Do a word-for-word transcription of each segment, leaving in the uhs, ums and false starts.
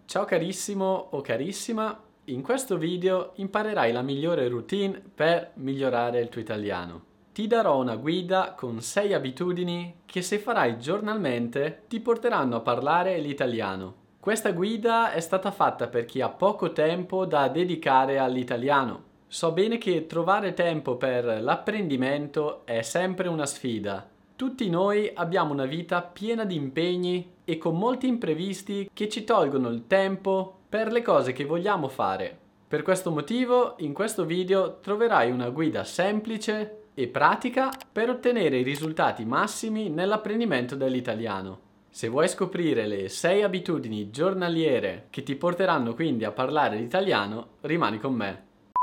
Ciao carissimo o carissima, in questo video imparerai la migliore routine per migliorare il tuo italiano. Ti darò una guida con sei abitudini che, se farai giornalmente, ti porteranno a parlare l'italiano. Questa guida è stata fatta per chi ha poco tempo da dedicare all'italiano. So bene che trovare tempo per l'apprendimento è sempre una sfida. Tutti noi abbiamo una vita piena di impegni e con molti imprevisti che ci tolgono il tempo per le cose che vogliamo fare. Per questo motivo, in questo video troverai una guida semplice e pratica per ottenere i risultati massimi nell'apprendimento dell'italiano. Se vuoi scoprire le sei abitudini giornaliere che ti porteranno quindi a parlare l'italiano, rimani con me.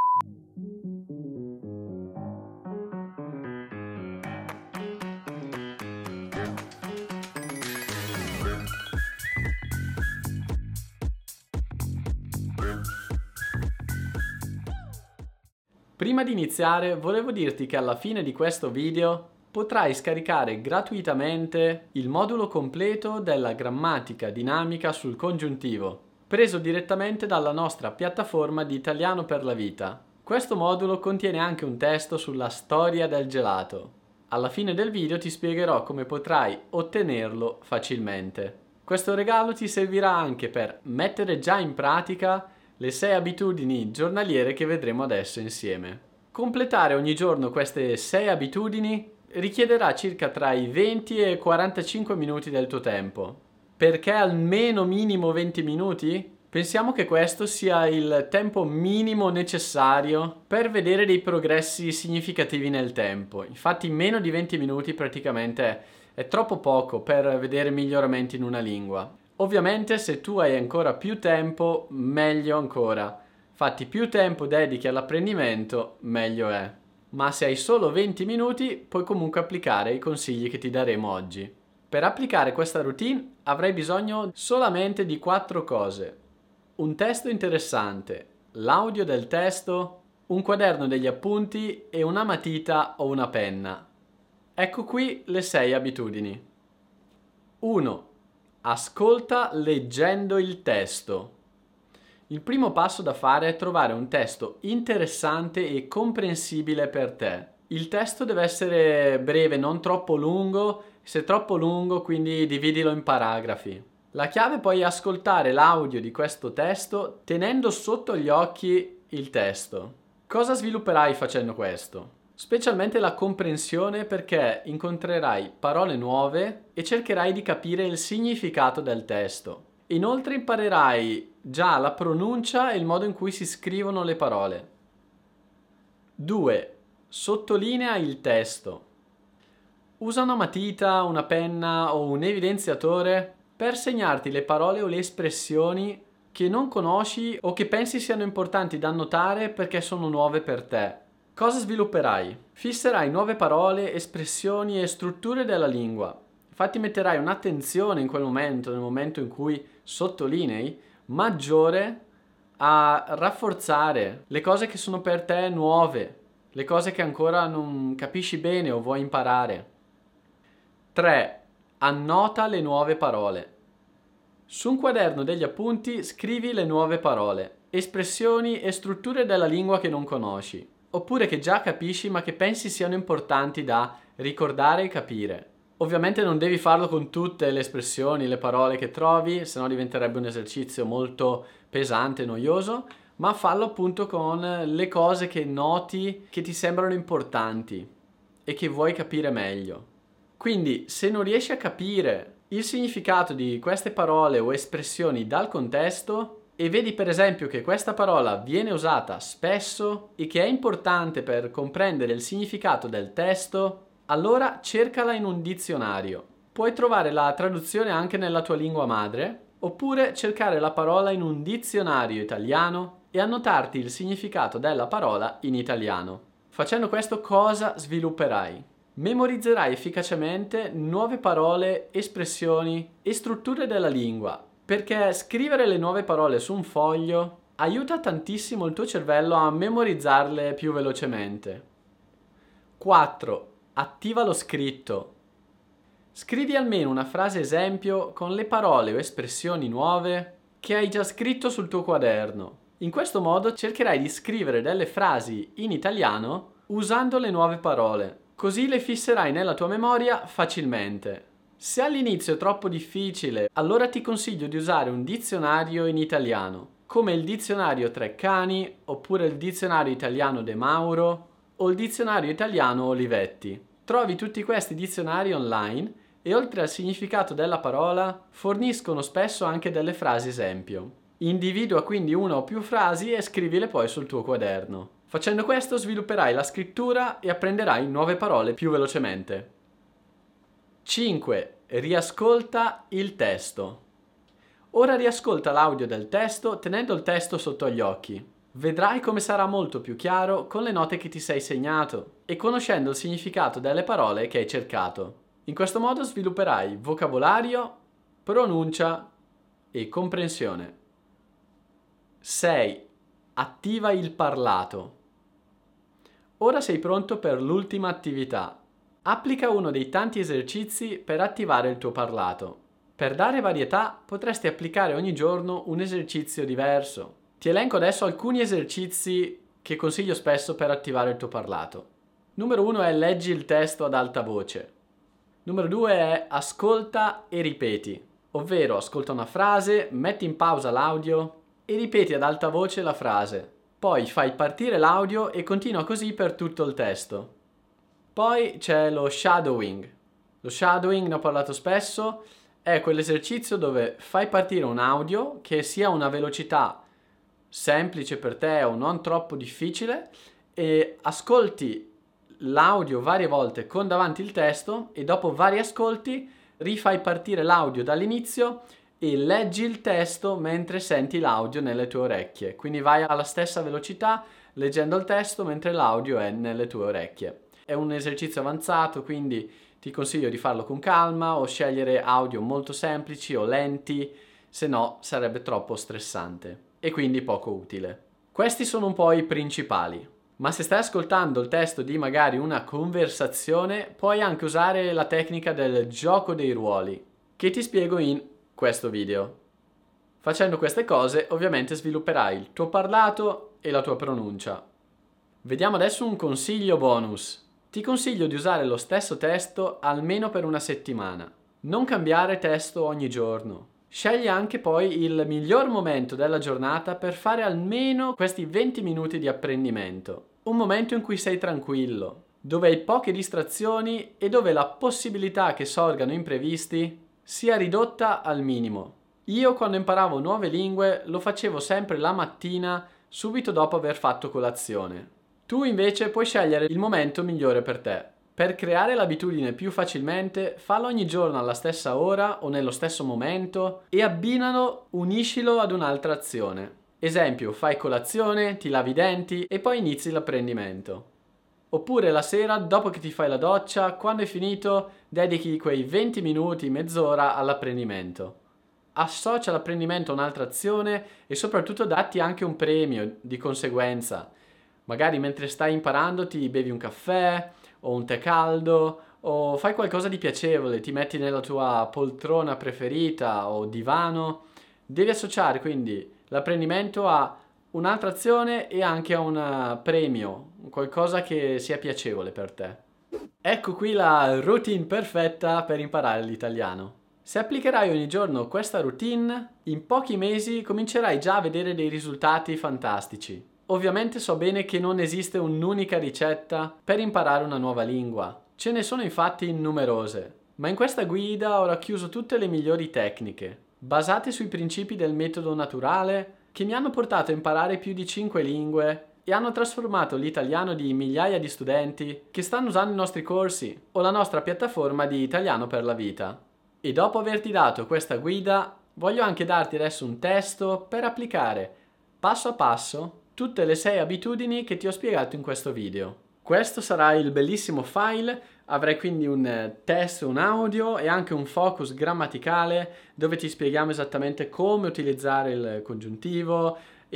Prima di iniziare, volevo dirti che alla fine di questo video potrai scaricare gratuitamente il modulo completo della grammatica dinamica sul congiuntivo, preso direttamente dalla nostra piattaforma di Italiano per la Vita. Questo modulo contiene anche un testo sulla storia del gelato. Alla fine del video ti spiegherò come potrai ottenerlo facilmente. Questo regalo ti servirà anche per mettere già in pratica le sei abitudini giornaliere che vedremo adesso insieme. Completare ogni giorno queste sei abitudini richiederà circa tra i venti e i quarantacinque minuti del tuo tempo. Perché almeno minimo venti minuti? Pensiamo che questo sia il tempo minimo necessario per vedere dei progressi significativi nel tempo. Infatti meno di venti minuti praticamente è troppo poco per vedere miglioramenti in una lingua. Ovviamente se tu hai ancora più tempo, meglio ancora. Infatti più tempo dedichi all'apprendimento, meglio è. Ma se hai solo venti minuti, puoi comunque applicare i consigli che ti daremo oggi. Per applicare questa routine avrai bisogno solamente di quattro cose. Un testo interessante, l'audio del testo, un quaderno degli appunti e una matita o una penna. Ecco qui le sei abitudini. uno. Ascolta leggendo il testo. Il primo passo da fare è trovare un testo interessante e comprensibile per te. Il testo deve essere breve, non troppo lungo. Se è troppo lungo, quindi dividilo in paragrafi. La chiave poi è ascoltare l'audio di questo testo tenendo sotto gli occhi il testo. Cosa svilupperai facendo questo? Specialmente la comprensione, perché incontrerai parole nuove e cercherai di capire il significato del testo. Inoltre imparerai già la pronuncia e il modo in cui si scrivono le parole. due. Sottolinea il testo. Usa una matita, una penna o un evidenziatore per segnarti le parole o le espressioni che non conosci o che pensi siano importanti da annotare perché sono nuove per te. Cosa svilupperai? Fisserai nuove parole, espressioni e strutture della lingua. Infatti metterai un'attenzione in quel momento, nel momento in cui sottolinei, maggiore a rafforzare le cose che sono per te nuove, le cose che ancora non capisci bene o vuoi imparare. tre. Annota le nuove parole. Su un quaderno degli appunti scrivi le nuove parole, espressioni e strutture della lingua che non conosci, oppure che già capisci ma che pensi siano importanti da ricordare e capire. Ovviamente non devi farlo con tutte le espressioni, le parole che trovi, sennò diventerebbe un esercizio molto pesante e noioso, ma fallo appunto con le cose che noti che ti sembrano importanti e che vuoi capire meglio. Quindi, se non riesci a capire il significato di queste parole o espressioni dal contesto e vedi per esempio che questa parola viene usata spesso e che è importante per comprendere il significato del testo, allora cercala in un dizionario. Puoi trovare la traduzione anche nella tua lingua madre, oppure cercare la parola in un dizionario italiano e annotarti il significato della parola in italiano. Facendo questo cosa svilupperai? Memorizzerai efficacemente nuove parole, espressioni e strutture della lingua, perché scrivere le nuove parole su un foglio aiuta tantissimo il tuo cervello a memorizzarle più velocemente. quattro. Attiva lo scritto. Scrivi almeno una frase esempio con le parole o espressioni nuove che hai già scritto sul tuo quaderno. In questo modo cercherai di scrivere delle frasi in italiano usando le nuove parole, così le fisserai nella tua memoria facilmente. Se all'inizio è troppo difficile, allora ti consiglio di usare un dizionario in italiano, come il dizionario Treccani, oppure il dizionario italiano De Mauro o il dizionario italiano Olivetti. Trovi tutti questi dizionari online e oltre al significato della parola forniscono spesso anche delle frasi esempio. Individua quindi una o più frasi e scrivile poi sul tuo quaderno. Facendo questo svilupperai la scrittura e apprenderai nuove parole più velocemente. cinque. Riascolta il testo. Ora riascolta l'audio del testo tenendo il testo sotto gli occhi. Vedrai come sarà molto più chiaro con le note che ti sei segnato e conoscendo il significato delle parole che hai cercato. In questo modo svilupperai vocabolario, pronuncia e comprensione. sei. Attiva il parlato. Ora sei pronto per l'ultima attività. Applica uno dei tanti esercizi per attivare il tuo parlato. Per dare varietà potresti applicare ogni giorno un esercizio diverso. Ti elenco adesso alcuni esercizi che consiglio spesso per attivare il tuo parlato. Numero uno è leggi il testo ad alta voce. Numero due è ascolta e ripeti, ovvero ascolta una frase, metti in pausa l'audio e ripeti ad alta voce la frase. Poi fai partire l'audio e continua così per tutto il testo. Poi c'è lo shadowing. Lo shadowing, ne ho parlato spesso, è quell'esercizio dove fai partire un audio che sia a una velocità semplice per te o non troppo difficile e ascolti l'audio varie volte con davanti il testo e dopo vari ascolti rifai partire l'audio dall'inizio e leggi il testo mentre senti l'audio nelle tue orecchie. Quindi vai alla stessa velocità leggendo il testo mentre l'audio è nelle tue orecchie. È un esercizio avanzato, quindi ti consiglio di farlo con calma o scegliere audio molto semplici o lenti, se no sarebbe troppo stressante e quindi poco utile. Questi sono un po' i principali, ma se stai ascoltando il testo di magari una conversazione, puoi anche usare la tecnica del gioco dei ruoli, che ti spiego in questo video. Facendo queste cose, ovviamente svilupperai il tuo parlato e la tua pronuncia. Vediamo adesso un consiglio bonus. Ti consiglio di usare lo stesso testo almeno per una settimana. Non cambiare testo ogni giorno. Scegli anche poi il miglior momento della giornata per fare almeno questi venti minuti di apprendimento. Un momento in cui sei tranquillo, dove hai poche distrazioni e dove la possibilità che sorgano imprevisti sia ridotta al minimo. Io quando imparavo nuove lingue lo facevo sempre la mattina subito dopo aver fatto colazione. Tu invece puoi scegliere il momento migliore per te. Per creare l'abitudine più facilmente, fallo ogni giorno alla stessa ora o nello stesso momento e abbinalo, uniscilo ad un'altra azione. Esempio, fai colazione, ti lavi i denti e poi inizi l'apprendimento. Oppure la sera, dopo che ti fai la doccia, quando è finito, dedichi quei venti minuti, mezz'ora all'apprendimento. Associa l'apprendimento a un'altra azione e soprattutto datti anche un premio di conseguenza. Magari mentre stai imparando ti bevi un caffè o un tè caldo o fai qualcosa di piacevole, ti metti nella tua poltrona preferita o divano. Devi associare quindi l'apprendimento a un'altra azione e anche a un premio, qualcosa che sia piacevole per te. Ecco qui la routine perfetta per imparare l'italiano. Se applicherai ogni giorno questa routine, in pochi mesi comincerai già a vedere dei risultati fantastici. Ovviamente so bene che non esiste un'unica ricetta per imparare una nuova lingua. Ce ne sono infatti numerose, ma in questa guida ho racchiuso tutte le migliori tecniche, basate sui principi del metodo naturale, che mi hanno portato a imparare più di cinque lingue e hanno trasformato l'italiano di migliaia di studenti che stanno usando i nostri corsi o la nostra piattaforma di Italiano per la Vita. E dopo averti dato questa guida, voglio anche darti adesso un testo per applicare passo a passo tutte le sei abitudini che ti ho spiegato in questo video. Questo sarà il bellissimo file, avrai quindi un testo, un audio e anche un focus grammaticale dove ti spieghiamo esattamente come utilizzare il congiuntivo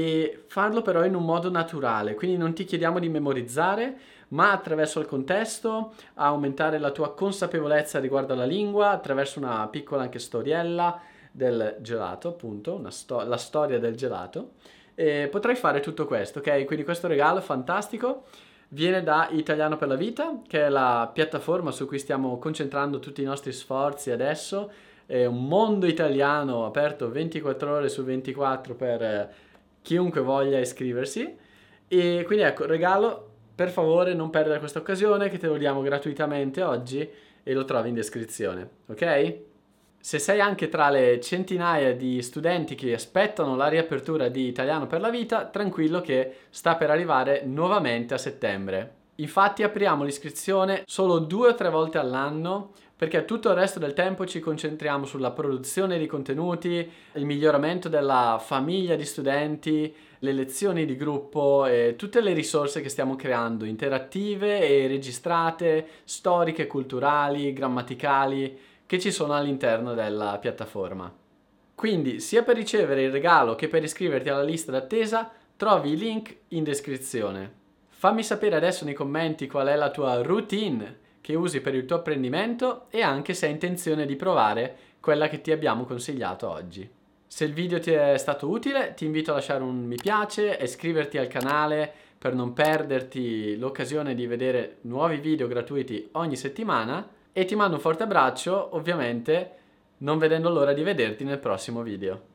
e farlo però in un modo naturale, quindi non ti chiediamo di memorizzare, ma attraverso il contesto, a aumentare la tua consapevolezza riguardo alla lingua, attraverso una piccola anche storiella, del gelato, appunto, una sto- la storia del gelato. E potrai fare tutto questo, ok? Quindi questo regalo fantastico viene da Italiano per la Vita, che è la piattaforma su cui stiamo concentrando tutti i nostri sforzi adesso. È un mondo italiano aperto ventiquattro ore su ventiquattro per eh, chiunque voglia iscriversi. E quindi ecco, regalo, per favore non perdere questa occasione che te lo diamo gratuitamente oggi e lo trovi in descrizione, ok? Se sei anche tra le centinaia di studenti che aspettano la riapertura di Italiano per la Vita, tranquillo che sta per arrivare nuovamente a settembre. Infatti apriamo l'iscrizione solo due o tre volte all'anno perché tutto il resto del tempo ci concentriamo sulla produzione di contenuti, il miglioramento della famiglia di studenti, le lezioni di gruppo e tutte le risorse che stiamo creando, interattive e registrate, storiche, culturali, grammaticali, che ci sono all'interno della piattaforma. Quindi, sia per ricevere il regalo che per iscriverti alla lista d'attesa, trovi i link in descrizione. Fammi sapere adesso nei commenti qual è la tua routine che usi per il tuo apprendimento e anche se hai intenzione di provare quella che ti abbiamo consigliato oggi. Se il video ti è stato utile, ti invito a lasciare un mi piace e iscriverti al canale per non perderti l'occasione di vedere nuovi video gratuiti ogni settimana e ti mando un forte abbraccio, ovviamente non vedendo l'ora di vederti nel prossimo video.